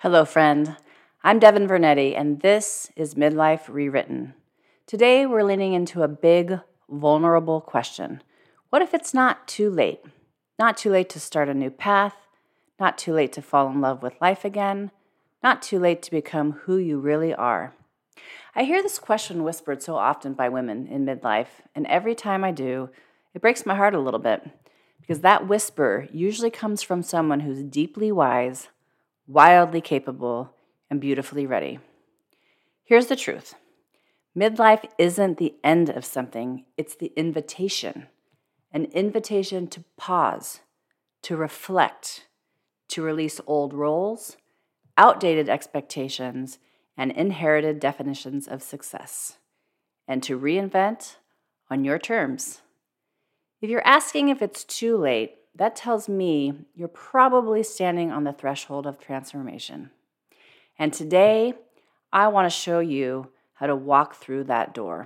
Hello, friend. I'm Devin Vernetti, and this is Midlife Rewritten. Today, we're leaning into a big, vulnerable question. What if it's not too late? Not too late to start a new path, not too late to fall in love with life again, not too late to become who you really are. I hear this question whispered so often by women in midlife, and every time I do, it breaks my heart a little bit, because that whisper usually comes from someone who's deeply wise, wildly capable, and beautifully ready. Here's the truth. Midlife isn't the end of something, it's the invitation. An invitation to pause, to reflect, to release old roles, outdated expectations, and inherited definitions of success, and to reinvent on your terms. If you're asking if it's too late, that tells me you're probably standing on the threshold of transformation. And today, I want to show you how to walk through that door.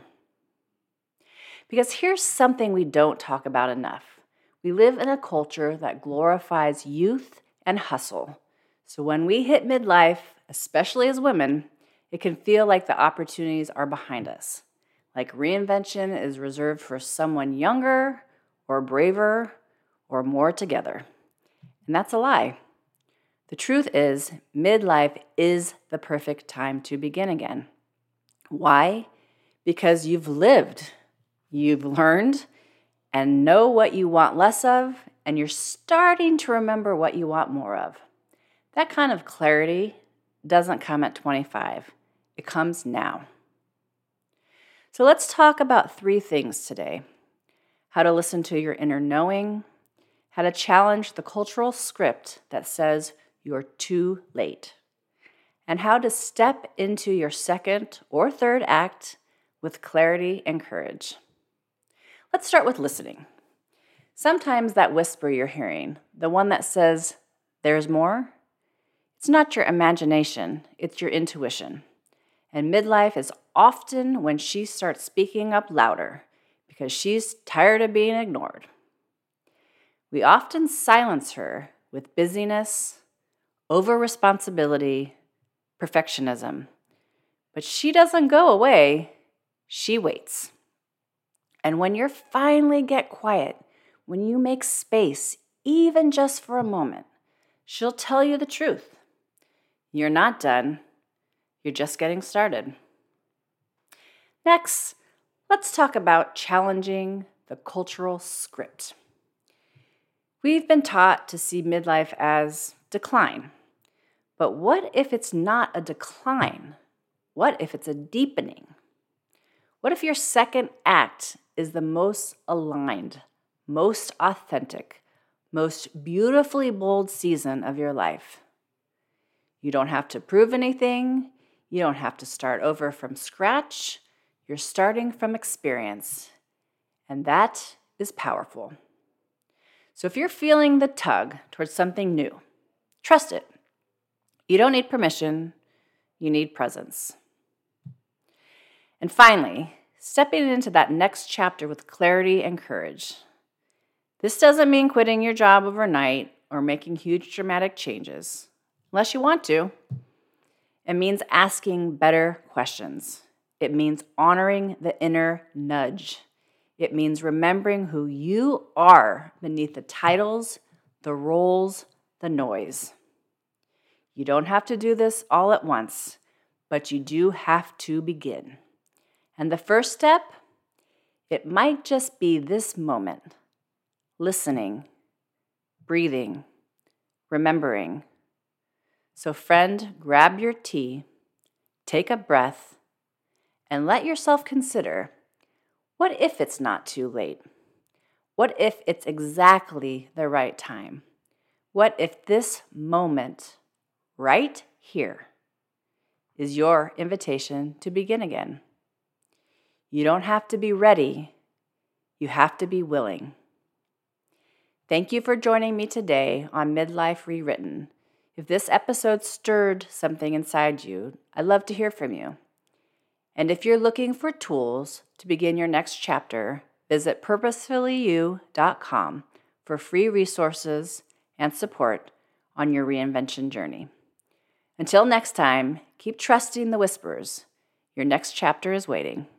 Because here's something we don't talk about enough. We live in a culture that glorifies youth and hustle. So when we hit midlife, especially as women, it can feel like the opportunities are behind us. Like reinvention is reserved for someone younger or braver or more together. And that's a lie. The truth is, midlife is the perfect time to begin again. Why? Because you've lived, you've learned, and know what you want less of, and you're starting to remember what you want more of. That kind of clarity doesn't come at 25. It comes now. So let's talk about 3 things today. How to listen to your inner knowing, how to challenge the cultural script that says you're too late, and how to step into your second or third act with clarity and courage. Let's start with listening. Sometimes that whisper you're hearing, the one that says, there's more, it's not your imagination, it's your intuition. And midlife is often when she starts speaking up louder because she's tired of being ignored. We often silence her with busyness, over-responsibility, perfectionism. But she doesn't go away, she waits. And when you finally get quiet, when you make space, even just for a moment, she'll tell you the truth. You're not done, you're just getting started. Next, let's talk about challenging the cultural script. We've been taught to see midlife as decline. But what if it's not a decline? What if it's a deepening? What if your second act is the most aligned, most authentic, most beautifully bold season of your life? You don't have to prove anything. You don't have to start over from scratch. You're starting from experience. And that is powerful. So if you're feeling the tug towards something new, trust it. You don't need permission, you need presence. And finally, stepping into that next chapter with clarity and courage. This doesn't mean quitting your job overnight or making huge dramatic changes, unless you want to. It means asking better questions. It means honoring the inner nudge. It means remembering who you are beneath the titles, the roles, the noise. You don't have to do this all at once, but you do have to begin. And the first step, it might just be this moment, listening, breathing, remembering. So friend, grab your tea, take a breath, and let yourself consider, what if it's not too late? What if it's exactly the right time? What if this moment, right here, is your invitation to begin again? You don't have to be ready. You have to be willing. Thank you for joining me today on Midlife Rewritten. If this episode stirred something inside you, I'd love to hear from you. And if you're looking for tools to begin your next chapter, visit purposefullyu.com for free resources and support on your reinvention journey. Until next time, keep trusting the whispers. Your next chapter is waiting.